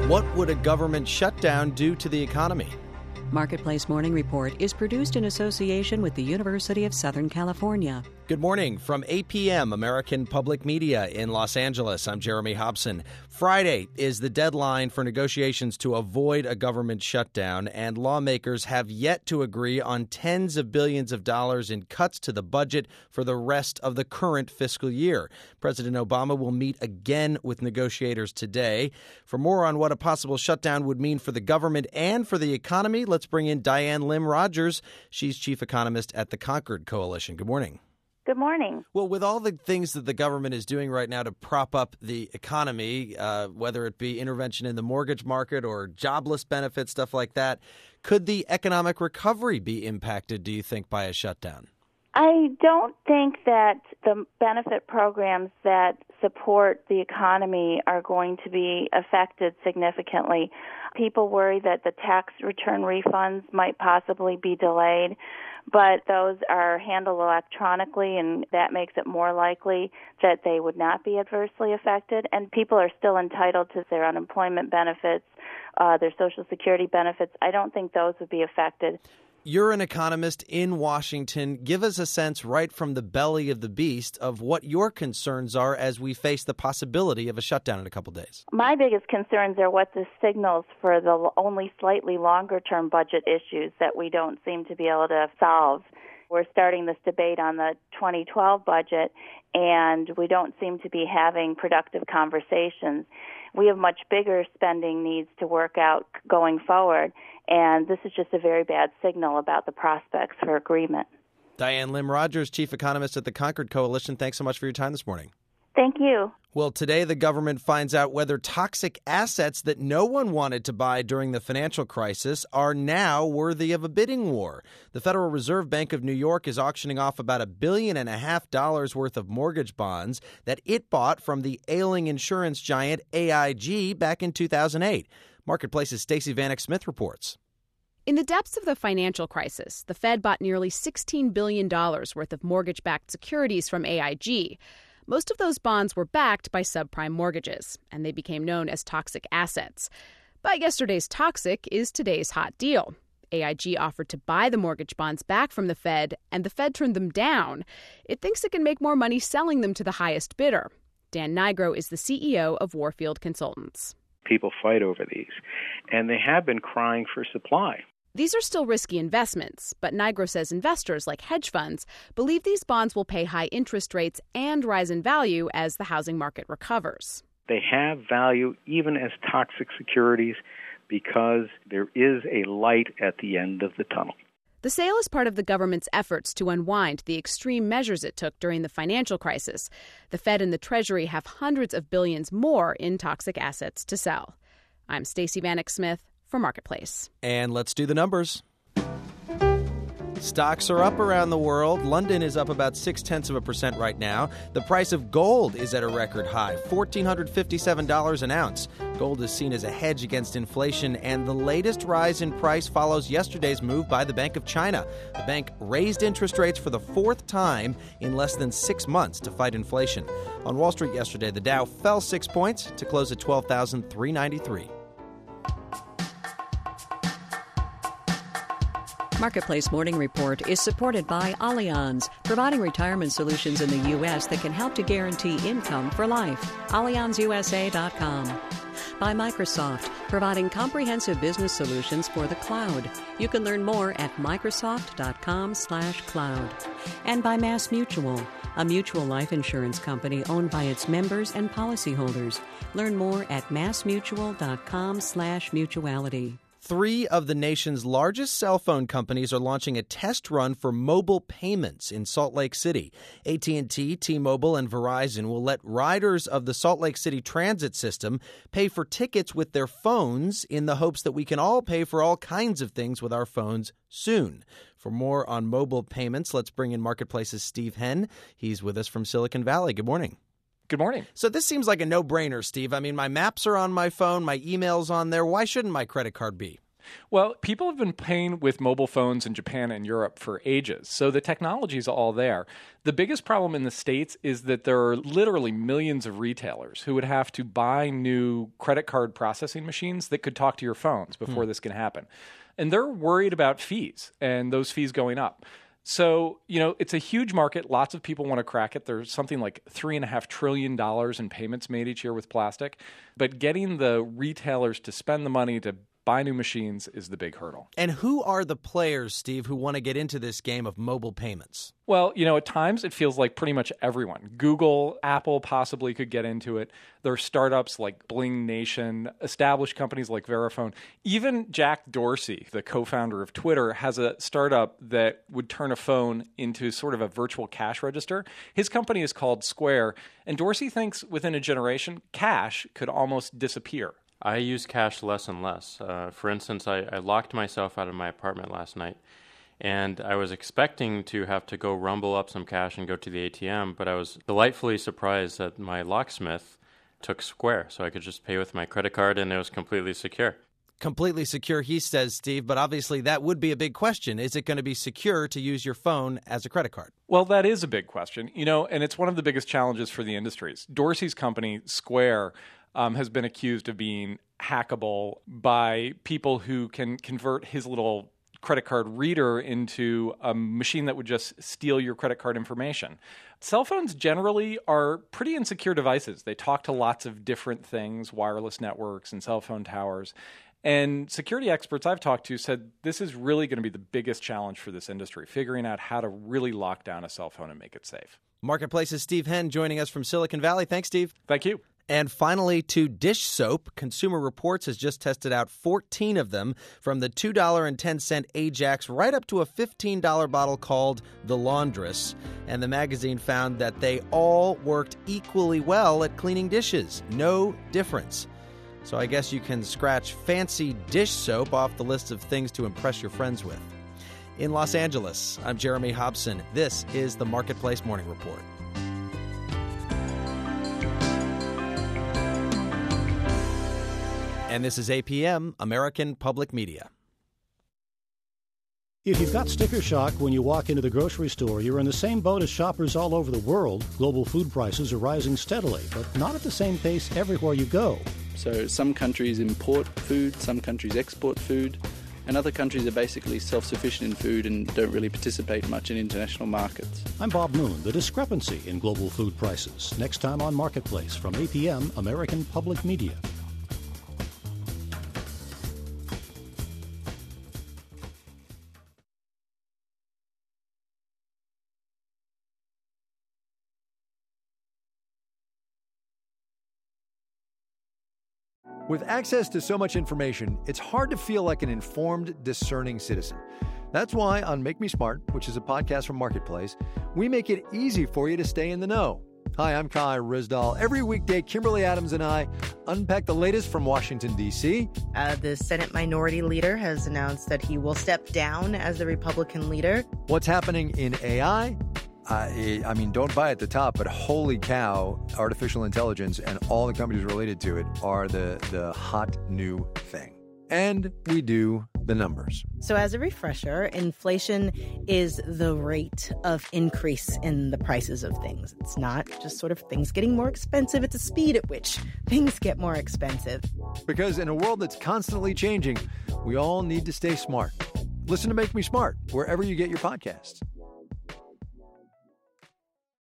What would a government shutdown do to the economy? Marketplace Morning Report is produced in association with the University of Southern California. Good morning from APM, American Public Media in Los Angeles. I'm Jeremy Hobson. Friday is the deadline for negotiations to avoid a government shutdown, and lawmakers have yet to agree on tens of billions of dollars in cuts to the budget for the rest of the current fiscal year. President Obama will meet again with negotiators today. For more on what a possible shutdown would mean for the government and for the economy, let's bring in Diane Lim Rogers. She's chief economist at the Concord Coalition. Good morning. Good morning. Well, with all the things that the government is doing right now to prop up the economy, whether it be intervention in the mortgage market or jobless benefits, stuff like that, could the economic recovery be impacted, do you think, by a shutdown? I don't think that the benefit programs that support the economy are going to be affected significantly. People worry that the tax return refunds might possibly be delayed, but those are handled electronically, and that makes it more likely that they would not be adversely affected. And people are still entitled to their unemployment benefits, their Social Security benefits. I don't think those would be affected. You're an economist in Washington. Give us a sense right from the belly of the beast of what your concerns are as we face the possibility of a shutdown in a couple days. My biggest concerns are what this signals for the only slightly longer-term budget issues that we don't seem to be able to solve. We're starting this debate on the 2012 budget, and we don't seem to be having productive conversations. We have much bigger spending needs to work out going forward, and this is just a very bad signal about the prospects for agreement. Diane Lim Rogers, chief economist at the Concord Coalition, thanks so much for your time this morning. Thank you. Well, today the government finds out whether toxic assets that no one wanted to buy during the financial crisis are now worthy of a bidding war. The Federal Reserve Bank of New York is auctioning off about $1.5 billion worth of mortgage bonds that it bought from the ailing insurance giant AIG back in 2008. Marketplace's Stacey Vanek Smith reports. In the depths of the financial crisis, the Fed bought nearly $16 billion worth of mortgage-backed securities from AIG. Most of those bonds were backed by subprime mortgages, and they became known as toxic assets. But yesterday's toxic is today's hot deal. AIG offered to buy the mortgage bonds back from the Fed, and the Fed turned them down. It thinks it can make more money selling them to the highest bidder. Dan Nigro is the CEO of Warfield Consultants. People fight over these, and they have been crying for supply. These are still risky investments, but Nigro says investors like hedge funds believe these bonds will pay high interest rates and rise in value as the housing market recovers. They have value even as toxic securities because there is a light at the end of the tunnel. The sale is part of the government's efforts to unwind the extreme measures it took during the financial crisis. The Fed and the Treasury have hundreds of billions more in toxic assets to sell. I'm Stacey Vanek Smith for Marketplace. And let's do the numbers. Stocks are up around the world. London is up about 0.6% right now. The price of gold is at a record high, $1,457 an ounce. Gold is seen as a hedge against inflation, and the latest rise in price follows yesterday's move by the Bank of China. The bank raised interest rates for the fourth time in less than 6 months to fight inflation. On Wall Street yesterday, the Dow fell 6 points to close at 12,393. Marketplace Morning Report is supported by Allianz, providing retirement solutions in the U.S. that can help to guarantee income for life. AllianzUSA.com. By Microsoft, providing comprehensive business solutions for the cloud. You can learn more at Microsoft.com/cloud. And by MassMutual, a mutual life insurance company owned by its members and policyholders. Learn more at MassMutual.com/mutuality. 3 of the nation's largest cell phone companies are launching a test run for mobile payments in Salt Lake City. AT&T, T-Mobile, and Verizon will let riders of the Salt Lake City transit system pay for tickets with their phones in the hopes that we can all pay for all kinds of things with our phones soon. For more on mobile payments, let's bring in Marketplace's Steve Henn. He's with us from Silicon Valley. Good morning. Good morning. So this seems like a no-brainer, Steve. I mean, my maps are on my phone, my email's on there. Why shouldn't my credit card be? Well, people have been paying with mobile phones in Japan and Europe for ages, so the technology is all there. The biggest problem in the States is that there are literally millions of retailers who would have to buy new credit card processing machines that could talk to your phones before this can happen. And they're worried about fees and those fees going up. So, it's a huge market. Lots of people want to crack it. There's something like $3.5 trillion in payments made each year with plastic. But getting the retailers to spend the money to buy new machines is the big hurdle. And who are the players, Steve, who want to get into this game of mobile payments? Well, at times it feels like pretty much everyone. Google, Apple possibly could get into it. There are startups like Bling Nation, established companies like Verifone. Even Jack Dorsey, the co-founder of Twitter, has a startup that would turn a phone into sort of a virtual cash register. His company is called Square, and Dorsey thinks within a generation, cash could almost disappear. I use cash less and less. For instance, I locked myself out of my apartment last night, and I was expecting to have to go rumble up some cash and go to the ATM, but I was delightfully surprised that my locksmith took Square, so I could just pay with my credit card, and it was completely secure. Completely secure, he says, Steve, but obviously that would be a big question. Is it going to be secure to use your phone as a credit card? Well, that is a big question, and it's one of the biggest challenges for the industries. Dorsey's company, Square, has been accused of being hackable by people who can convert his little credit card reader into a machine that would just steal your credit card information. Cell phones generally are pretty insecure devices. They talk to lots of different things, wireless networks and cell phone towers. And security experts I've talked to said this is really going to be the biggest challenge for this industry, figuring out how to really lock down a cell phone and make it safe. Marketplace's Steve Henn joining us from Silicon Valley. Thanks, Steve. Thank you. And finally, to dish soap. Consumer Reports has just tested out 14 of them, from the $2.10 Ajax right up to a $15 bottle called The Laundress. And the magazine found that they all worked equally well at cleaning dishes. No difference. So I guess you can scratch fancy dish soap off the list of things to impress your friends with. In Los Angeles, I'm Jeremy Hobson. This is the Marketplace Morning Report. And this is APM, American Public Media. If you've got sticker shock when you walk into the grocery store, you're in the same boat as shoppers all over the world. Global food prices are rising steadily, but not at the same pace everywhere you go. So some countries import food, some countries export food, and other countries are basically self-sufficient in food and don't really participate much in international markets. I'm Bob Moon. The discrepancy in global food prices. Next time on Marketplace from APM, American Public Media. With access to so much information, it's hard to feel like an informed, discerning citizen. That's why on Make Me Smart, which is a podcast from Marketplace, we make it easy for you to stay in the know. Hi, I'm Kai Rizdal. Every weekday, Kimberly Adams and I unpack the latest from Washington, D.C. The Senate Minority Leader has announced that he will step down as the Republican leader. What's happening in AI? I mean, don't buy at the top, but holy cow, artificial intelligence and all the companies related to it are the hot new thing. And we do the numbers. So as a refresher, inflation is the rate of increase in the prices of things. It's not just sort of things getting more expensive. It's a speed at which things get more expensive. Because in a world that's constantly changing, we all need to stay smart. Listen to Make Me Smart wherever you get your podcasts.